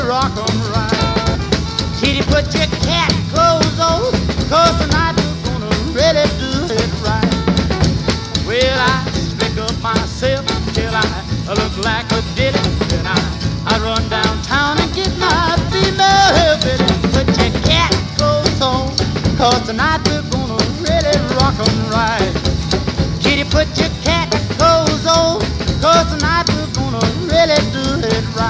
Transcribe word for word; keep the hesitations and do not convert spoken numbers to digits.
rock 'em right. Kitty, put your cat clothes on, 'cause tonight we're gonna really do it right. Well, I slick up myself till I look like a ditty. Then I, I run downtown and get my female help. Put your cat clothes on, 'cause tonight we're